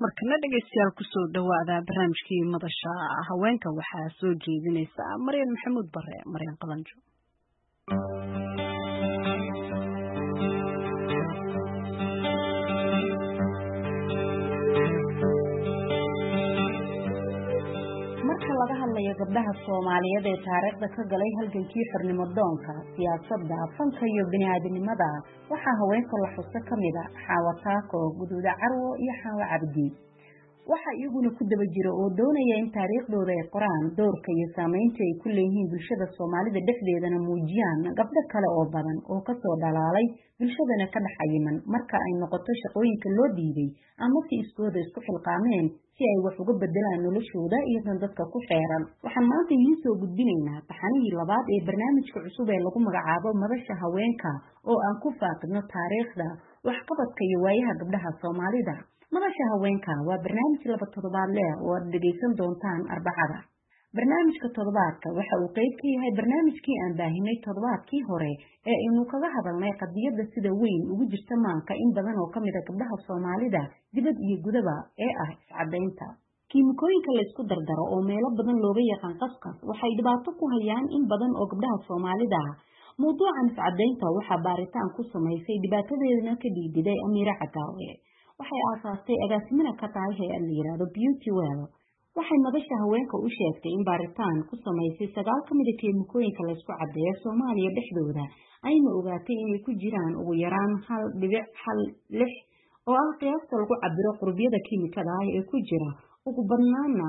markana dhegeystayaal kusoo dhawaada barnaamijkii madasha haweenka waxaa soo jeedinaysa Maryan Maxamuud Bare Maryan Qalanjo. marka laga hadlayo gabdhaha Soomaaliyeed ee taariikhda ka galay halgankii xornimo doonka siyaasadda fanka iyo bini'aadanimada waxaa haweenka la xuso kamid ah Xaawa Taako Guduuda Carwo iyo Xaawa Cabdi waxa iyaguna ku daba jira oo doonaya in taariikhdooda ay qoraan doorka iyo saameynta ay ku leeyihiin bulshada Soomaalida dhexdeedana muujiyaan gabdho kale oo badan oo ka soo dhalaalay bulshadana ka dhaxayiman marka ay noqoto shaqooyinka loo diiday ama si iskooda isku xilqaameen si ay wax uga bedelaan noloshooda iyo dadka ku xeeran waxaan maanta idin soo gudbinaynaa taxanihii labaad ee barnaamijka cusub ee lagu magacaabo madasha haweenka oo aan ku faaqidno taariikhda waxqabadka iyo waayaha gabdhaha Soomaalida madasha haweenka waa barnaamij laba toddobaadle oo aad dhageysan doontaan Arbacada barnaamijka toddobaadka waxa uu qayb ka yahay barnaamijkii aan baahinay toddobaadkii hore ee inuu kaga hadalnay qadiyada sida weyn ugu jirta maanka in badan oo kamid ah gabdhaha Soomaalida dibad iyo gudaba ee ah iscadeynta kiimikooyinka la isku dardaro oo meelo badan looga yaqaan qasqas waxay dhibaato ku hayaan in badan oo gabdhaha Soomaalida mowduucan iscadeynta waxa baaritaan ku sameysay dhibaatadeedana ka dhiiday Amiira Cadaawe waxay aasaastay agaasimada ka tahay hay'ad la yiraahdo Beauty Well waxay madasha haweenka u sheegtay in baaritaan ku sameysay 9 kamid ah kiimikooyinka la isku cadeeyo Soomaaliya dhexdooda ayna ogaatay inay ku jiraan ugu yaraan 1.6 oo ah qiyaasta lagu cabiro qurbiyada kiimikada ee ku jira ugu badnaana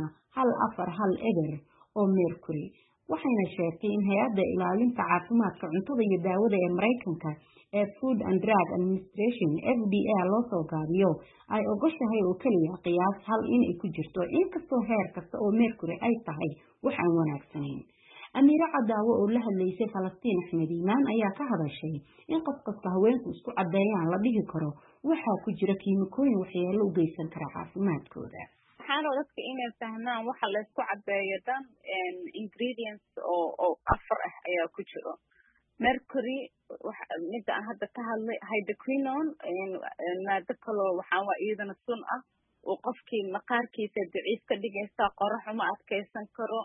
1.4 eber oo mercury waxayna sheegtay in hay'adda ilaalinta caafimaadka cuntada iyo daawada ee Mareykanka ee Food and Drug Administration FDA loo soo gaabiyo ay ogoshahay oo kaliya qiyaas hal in ay ku jirto inkastoo heer kasta oo mercury ay tahay wax aan wanaagsanayn Amiira Cadaawe oo la hadlaysay Falastiin Axmed Iimaan ayaa ka hadashay in qofka haweenku isku cadeeyaan la dhihi karo waxa ku jira kiimikooyin waxyeello u geysan kara caafimaadkooda waxaan dadka inay fahmaan waxa la isku cadeeyo dan ingredients oo afar ah ayaa ku jiro mercury mid aan hadda ka hadlay hydroquinone maado kale waxaan waa iyadana sun ah oo qofkii maqaarkiisa daciif ka dhigaysa qorax uma adkeysan karo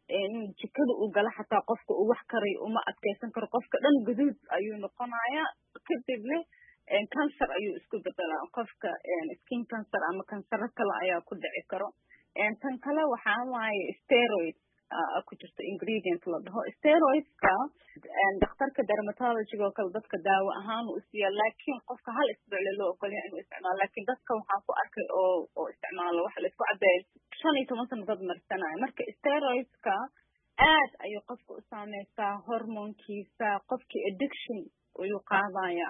jikada uu gala xataa qofka uu wax karay uma adkeysan karo qofka dhan guduud ayuu noqonayaa kadibna cancer ayuu isku bedelaa qofka skin cancer ama kansar kale ayaa ku dhici karo tan kale waxaan waaye steroid ku jirto ingredient la dhaho steroidska dhakhtarka dermatology oo kale dadka daawo ahaan u siiya laakiin qofka hal isbuuc loo ogol yahay inuu isticmaalo laakiin dadka waxaan ku arkay oo isticmaalo waxa la isku cadeeyo 15 sano dad marsanay marka steroidska aad ayuu qofka u saameeyaa hormoonkiisa qofkii addiction ayuu qaadaya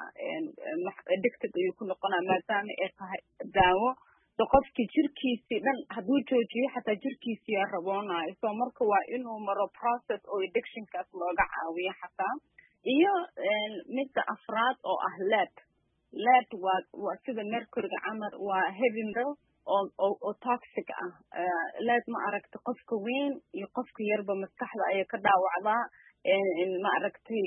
addicted ayuu ku noqonaa maadaama ay tahay daawo qofkii jirkiisii dhan hadduu joojiyo xataa jirkiisii yaa raboonayo soo marka waa inuu maro process oo addictionkaas looga caawiyo xataa iyo midda afraad oo ah lead waa sida mercuryga camal waa heavy metal oo toxic ah lead ma aragta qofka weyn iyo qofka yarba maskaxda ayay ka dhaawacdaa ma aragtay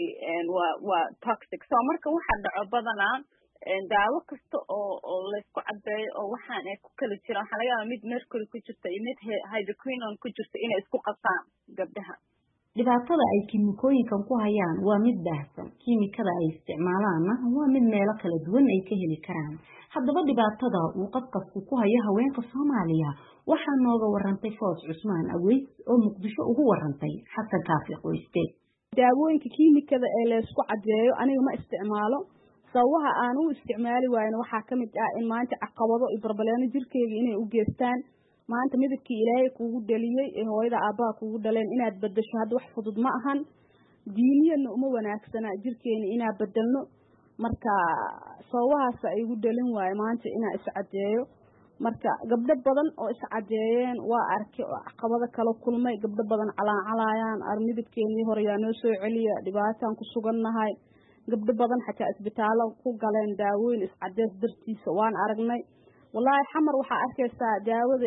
waa toxic soo marka waxa dhaco badanaa daawo kasta oo la isku cadeeyo oo waxaan ay ku kala jiraan waxa laga yaabaa mid mercury ku jirta iyo mid hydroquinone ku jirta inay isku qasaan gabdhaha dhibaatada ay kiimikooyinkan ku hayaan waa mid baahsan kiimikada ay isticmaalaanna waa mid meelo kala duwan ay ka heli karaan haddaba dhibaatada uu qofku ku hayo haweenka Soomaaliya waxaa nooga warantay Foos Cusmaan Aweys oo Muqdisho ugu warantay Xasan Kaafi Qoyste daawooyinka kiimikada ee la isku cadeeyo aniga ma isticmaalo sawaha aan u isticmaali waayna waxa kamid ah in maanta caqabado iyo barbaleeno jirkeyga inay u geestaan maanta midabkii Ilaahay kuugu dhaliyay ee hooyada aabbaha kuugu dhaleen inaad bedesho had wax fudud ma ahan diiniyana uma wanaagsana jirkeena inaad bedelno marka sawahaas ay ugu dhalin waay maanta inaa iscadeeyo marka gabdho badan oo iscadeeyeen waa arkay oo caqabado kala kulmay gabdho badan calaacalayaan midabkeenii hore yaa noo soo celiya dhibaataan ku sugannahay gabdho badan xataa isbitaalo ku galeen daawooyin iscadeys dartiisa waan aragnay wallahi xamar waxa arkaysaa daawada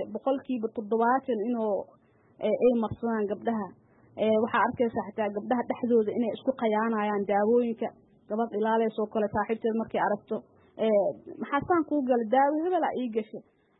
70% inuu ay marsadaan gabdhaha waxa arkaysaa xataa gabdhaha dhexdooda inay isku qayaanayaan daawooyinka gabadh ilaaleyso kale saaxiibteed markay aragto maxaa saan ku gal daawo hebel ii gashay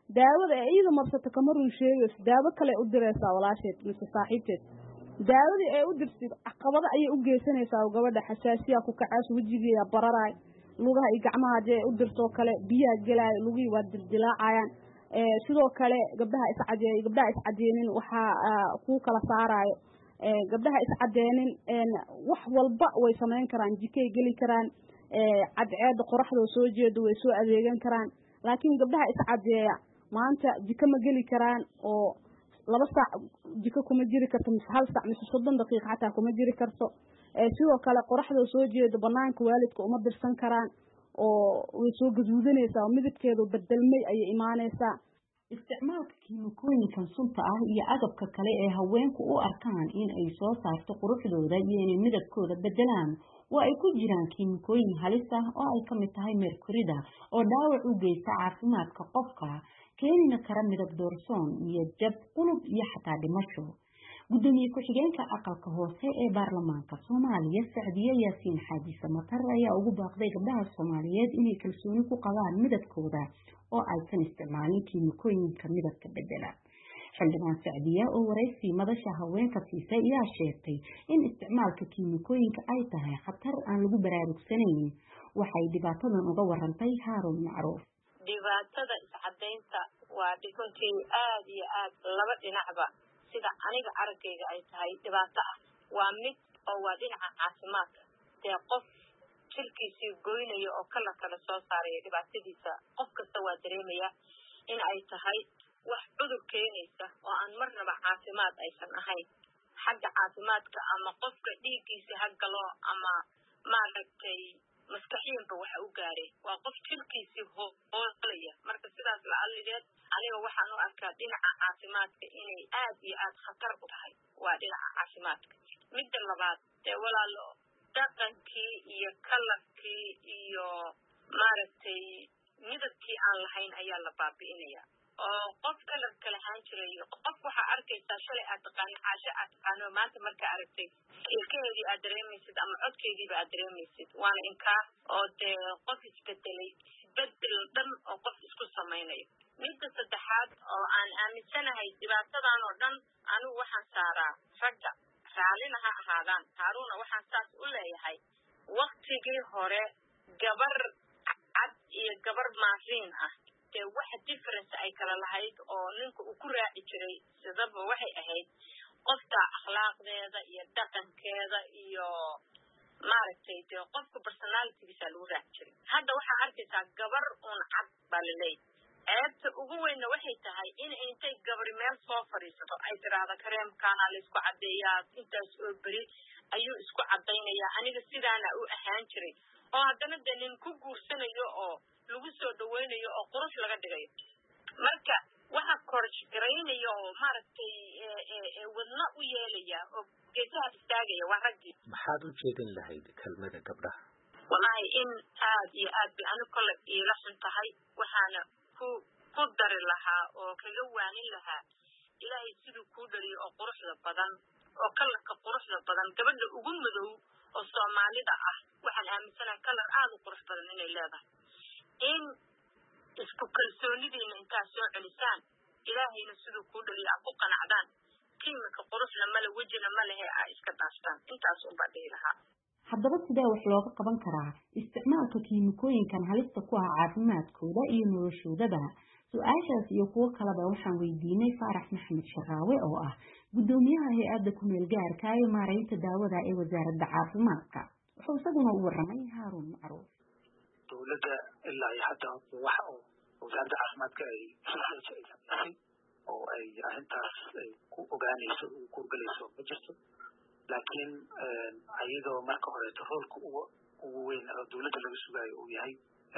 daawada ee iyada marsata kama run sheegayso daawo kale u diraysaa walaasheed mise saaxiibteed daawadii ay u dirsid caqabado ayay u geysanaysaa oo gabadha xasaasiya ku kacaas wejigeeda bararaay lugaha iyo gacmaha hadii ay u dirtoo kale biyaha gelaayo lugihii waa dildilaacayaan sidoo kale gabdhaha iscadeenin waxaa ku kala saaraayo gabdhaha iscadeenin wax walba way samayn karaan jikay geli karaan cadceeda qoraxda soo jeedo way soo adeegan karaan laakiin gabdhaha iscadeeya maanta jiko ma geli karaan oo 2 saac jiko kuma jiri karto mise 1 saac mise 30 daqiiqo xataa kuma jiri karto sidoo kale qoraxda soo jeedo banaanka waalidka uma dirsan karaan oo way soo gaduudanaysaa oo midabkeedu bedelmay ay iimaanaysaa isticmaalka kiimikooyinkan sunta ah iyo agabka kale ee haweenku u arkaan in ay soo saarto quruxdooda iyo inay midabkooda bedelaan oo ay ku jiraan kiimikooyin halis ah oo ay kamid tahay merkurida oo dhaawac u geysta caafimaadka qofka keenina kara midab doorsoon iyo jab qulub iyo xataa dhimasho gudoomiye ku-xigeenka aqalka hoose ee baarlamaanka Soomaaliya Sacdiye Yaasiin Xaaji Samatar ayaa ugu baaqday gabdhaha Soomaaliyeed inay kalsooni ku qabaan midabkooda oo aysan isticmaalin kiimikooyinka midabka bedela xildhibaan Sacdiye oo wareysi madasha haweenka siisay ayaa sheegtay in isticmaalka kiimikooyinka ay tahay khatar aan lagu baraarugsanayn waxay dhibaatadan uga warantay Haaruun Macruuf dhibaatada iscadeynta waa dhiguntii aad iyo aad laba dhinacba sida aniga aragayga ay tahay dhibaato ah waa mid oo waa dhinaca caafimaadka ee qof jirkiisii goynaya oo kala soo saaraya dhibaatadiisa qof kasta waa dareemaya in ay tahay wax cudur keenaysa oo aan marnaba caafimaad aysan ahayn xagga caafimaadka ama qofka dhiiggiisa ha galo ama maaragtay maskaxiyanba waxa u gaaray waa qof jirkiisii hoolaya marka sidaas la aligeed aniga waxaan u arkaa dhinaca caafimaadka inay aad iyo aad khatar u tahay waa dhinaca caafimaadka midda labaad walaalo dhaqankii iyo kalarkii iyo maaragtay midabkii aan lahayn ayaa la baabi'inaya oo qof kalarka lahaan jiray qof waxaa arkaysaa shalay aad taqaano caasho aad taqaano maanta markaa aragtay ilkaheedii aad dareemaysid ama codkeediiba aad dareemaysid waana inkaa oo dee qof isbedelay isbedel dhan oo qof isku samaynayo midda saddexaad oo aan aaminsanahay dhibaatadan oo dhan anigu waxaan saaraa ragga raalina ha ahaadaan Haaruuna waxaan saas u leeyahay waqtigii hore gabar cad iyo gabar maariin ah dee waxa difference ay kala lahayd oo ninka uu ku raaci jiray sidaba waxay ahayd qofta akhlaaqdeeda iyo dhaqankeeda iyo maaragtay dee qofka personality-giisa lagu raaci jiray hadda waxaa arkaysaa gabar uun cad baa la leeyahay ceebta ugu weynna waxay tahay in intay gabari meel soo fadhiisato ay tiraahdo kareemkaana la isku caddeeyaa intaas oo beri ayuu isku caddaynayaa aniga sidaana u ahaan jiray oo haddana dee nin ku guursanayo oo lagu soo dhawaynayo oo qurux laga dhigayo marka waxa korsh garaynaya oo maaragtay wadna u yeelaya oo geesaha istaagaya waa raggii maxaad u jeedin lahayd kelmada gabdhaha wallahi in aad iyo aad bay anigu kale iila xun tahay waxaana ku dari lahaa oo kaga waanin lahaa ilaahay siduu kuu dhaliyo oo quruxda badan oo kalarka quruxda badan gabadha ugu madow oo Soomaalida ah waxaan aaminsanahay kalar aad u qurux badan inay leedahay in isku kalsoonidiina intaa soo celisaan ilaahayna siduu kuu dhaliyo aad ku qanacdaan kiimika quruxna male wejina ma lehe aa iska dhaaftaan intaas unbaa dhihi lahaa haddaba sidee wax looga qaban karaa isticmaalka kiimikooyinkan halista ku ah caafimaadkooda iyo noloshoodaba su-aashaas iyo kuwo kaleba waxaan weydiinay Faarax Maxamed Sharaawe oo ah gudoomiyaha hay'adda ku meel gaarka ee maareynta daawada ee wasaaradda caafimaadka wuxuu isaguna u waramay Haaruun Macruuf dowladda ilaa iyo hadda waxa uu wasaaradda caafimaadka ay sameysay oo ay arrintaas ay ku ogaanayso oo ku galayso ma jirto laakiin ayadoo marka hore roolka ugu weyn oo dowladda laga sugayo uu yahay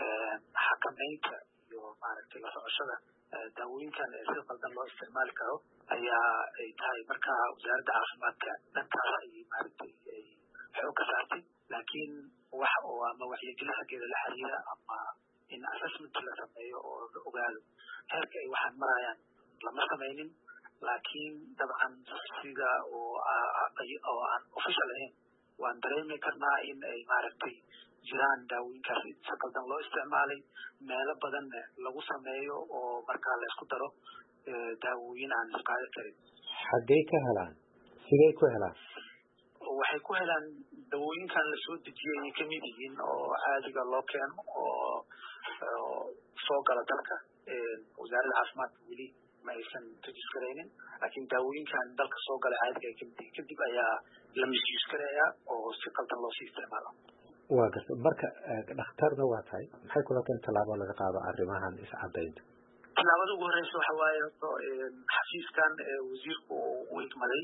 xakameynta iyo maaragtay la socoshada daawooyinkan ee si qaldan loo isticmaali karo ayaa ay tahay marka wasaaradda caafimaadka dhankaas ay maaragtay ay xoog ka saartay laakiin wax oo ama waxyigelin xaggeeda la xiriira ama in assessment la sameeyo oo la ogaado heerka ay waxaan marayaan lama samaynin laakiin dabcan sida oo aan official ahayn waan dareemi karnaa in ay maaragtay jiraan daawooyinkaas si qaldan loo isticmaalay meelo badanna lagu sameeyo oo markaa la isku daro daawooyin aan isqaadi karin. xaggee ka helaan sidee ku helaan? waxay ku helaan dawooyinkan la soo dejiyay ay ka mid yihiin oo caadiga loo keeno oo soo gala dalka wasaaradda caafimaadka weli ma aysan registeraynin laakiin daawooyinkan dalka soo gala caadiga ay ka mid yihiin kadib ayaa la misuse gareeyaa oo si qaldan loo sii isticmaalo. waa garta marka dhakhtarna waa tahay maxay kula tahay tallaabo laga qaado arrimahan iscadaynta? tallaabada ugu horeysa waxa waaye xafiiskan wasiirku uu igmaday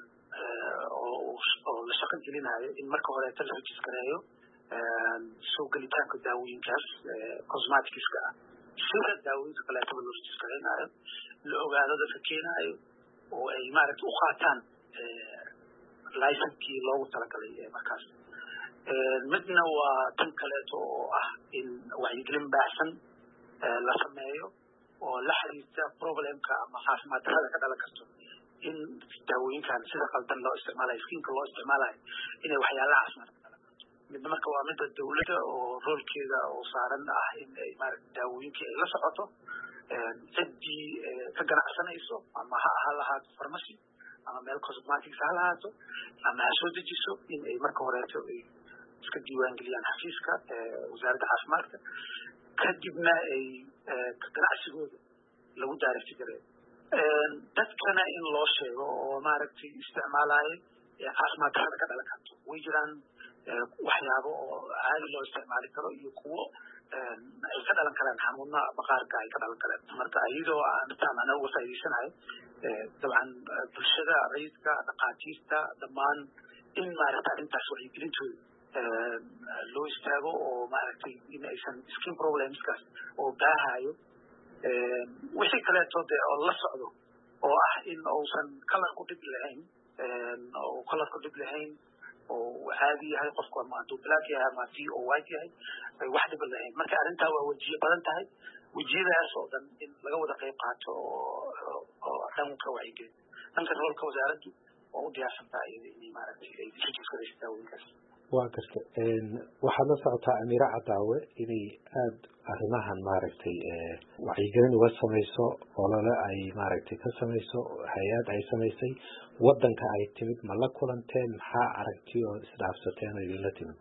oo la shaqo gelinayo in marka horeeta la registereeyo soo gelitaanka daawooyinkaas cosmeticska ah sida daawooyinka kaleetaba loo registereynayo la ogaado dadka keenayo oo ay maaragta u qaataan licensnkii loogu talagalay markaas. midna waa tan kaleeto oo ah in wacyigelin baahsan la sameeyo oo la xiriirta problemka ama caafimaad darrada ka dhalan karto in daawooyinkan sida qaldan loo isticmaalayo skinka loo isticmaalayo inay waxyaalaha caafimaad ka dhalan karto. midna marka waa midda dawladda oo roolkeeda oo saaran ah in ay maaragta daawooyinkii ay la socoto ciddii ka ganacsanayso ama ha lahaato pharmacy ama meel cosmetics ha lahaato ama ha soo dejiso in ay marka horeeto ay iska diiwaangeliyaan xafiiska wasaaradda caafimaadka kadibna ay ganacsigooda lagu daaragti gareeyo. dadkana in loo sheego oo maaragtay isticmaalayo caafimaad darrada ka dhalan karto way jiraan waxyaabo oo caadi loo isticmaali karo iyo kuwo ay ka dhalan karaan xanuuna maqaarka ay ka dhalan karaan. marka iyadoo aan ana uga faa'iideysanayo dabcan bulshada rayidka dhaqaatiirta dhammaan in maaragta arrintaas wacyigelintooda loo istaago oo maaragtay in aysan skin problemskaas oo baahayo wixii kaleeto dee oo la socdo oo ah in uusan kalarku dhib lahayn oo kalarku dhib lahayn oo caadi yahay qofku ama hadduu black yahay ama haddii oo white yahay ay wax dhiba lahayn. marka arrintaa waa wejiye badan tahay wejiyadaas oo dhan in laga wada qayb qaato oo dhanka wacyigelin dhanka roolka wasaaraddu oo u diyaarsan tahay inay maaragtay ay registerayso daawooyinkaas. waa garta waxaad la socotaa Amira Cadaawe inay aad arrimahan maaragtay wacyigelin uga samayso olole ay maaragtay ka samayso hay-ad ay samaysay wadanka ay timid ma la kulanteen maxaa aragti oo isdhaafsateen oo idinla timid?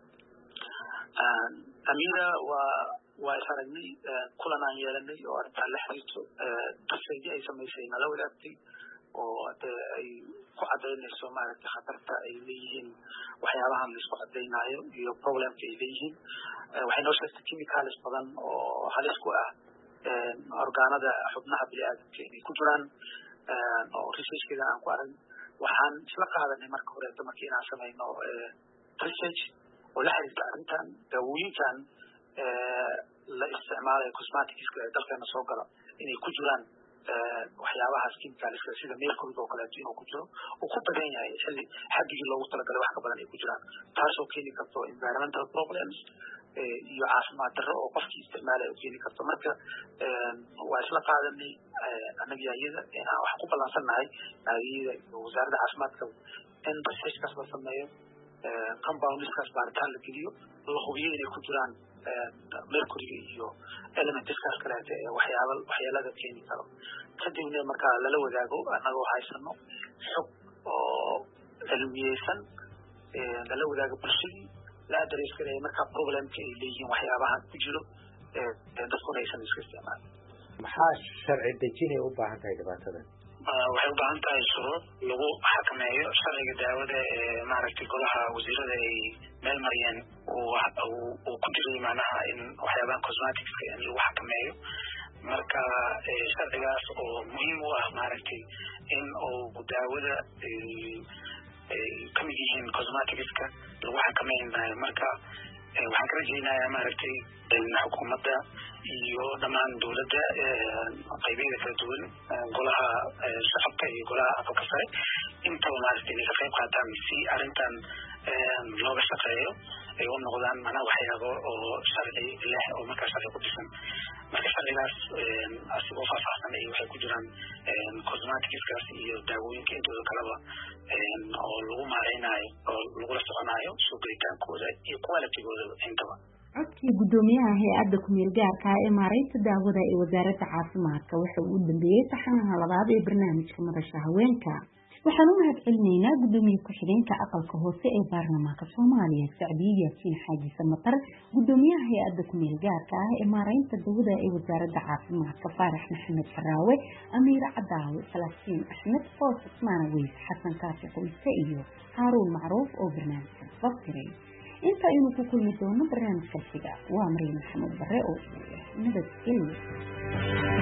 Amira waa is aragnay kulan aan yeelanay oo arrintaa la xiriirto tasaydi ay samaysay nala wadaagtay oo dee ay ku cadaynayso maaragtay khatarta ay leeyihiin waxyaabahan la isku cadaynayo iyo problemka ay leeyihiin. waxay noo sheegtay chemicals badan oo halis ku ah orgaanada xubnaha bini'aadamka inay ku jiraan oo researchkeeda aan ku arag. waxaan isla qaadanay marka horeeto markii inaan samayno research oo la xiriirta arrintan daawooyinkan la isticmaalayo cosmeticska ee dalkeena soo gala inay ku jiraan waxyaabaha chemicalska sida mercuryga oo kaleeto inuu ku jiro uu ku badan yahay xilli xadigii loogu talagalay wax ka badan ay ku jiraan taasoo keeni karto environmental problems iyo caafimaad darro oo qofkii isticmaalaya u keeni karto. marka waa isla qaadanay annaga ayada inaan wax ku ballansannahay ayada iyo wasaaradda caafimaadka in researchkaas la sameeyo compoundskaas baaritaan la geliyo la hubiyo inay ku jiraan mercuryga iyo elementskaas kaleeto ee waxyeelada keeni karo. kadibna markaa lala wadaago annagoo haysano xog oo cilmiyeysan lala wadaago bulshadii la address gareeyo markaa problemka ay leeyihiin waxyaabaha ku jiro dadkuna aysan iska isticmaalin. maxaa sharci dejinay u baahan tahay dhibaatadan? waxay u baahan tahay shuruuc lagu xakameeyo sharciga daawada ee maaragtay golaha wasiirada ay meel mariyeen uu ku jiray macnaha in waxyaabaha cosmeticska in lagu xakameeyo. marka sharcigaas oo muhiim u ah maaragtay in uu daawada ay ka mid yihiin cosmeticska lagu xakamaynayo. marka waxaan ka rajaynayaa maaragtay xukuumadda iyo dhammaan dawladda qaybeeda kala duwan golaha shacabka iyo golaha aqalka sare intaba maaragtay inay ka qayb qaataan si arrintan looga shaqeeyo ay u noqdaan macnaha waxyaabo oo sharci leh oo markaa sharci ku dhisan marka sharcigaas asigoo faahfaahsan ay waxay ku jiraan cosmeticskaas iyo daawooyinka intooda kaleba oo lagu maareynayo oo lagula soconaayo suuqgeritaankooda iyo qualitygooda intaba codkii guddoomiyaha hay-adda ku-meel gaarka ee maareynta daawada ee wasaaradda caafimaadka waxa uu dambeeyey saxanaha labaad ee barnaamijka madasha haweenka waxaan u mahad celinaynaa guddoomiye ku-xigeenka aqalka hoose ee baarlamaanka soomaaliya sacdiye yaasiin xaaji samatar guddoomiyaha hay-adda ku-meel gaarka ah ee maareynta daawada ee wasaaradda caafimaadka faarax maxamed xaraawe amiire cadaawe salaatiin axmed foos cusmaan weys xasan kaafi qoyse iyo haaruun macruuf oo barnaamijka fasiray inta aynu ku kulmi doono barnaamijka xiga waa Maryam Maxamed Barre oo nabadgelyo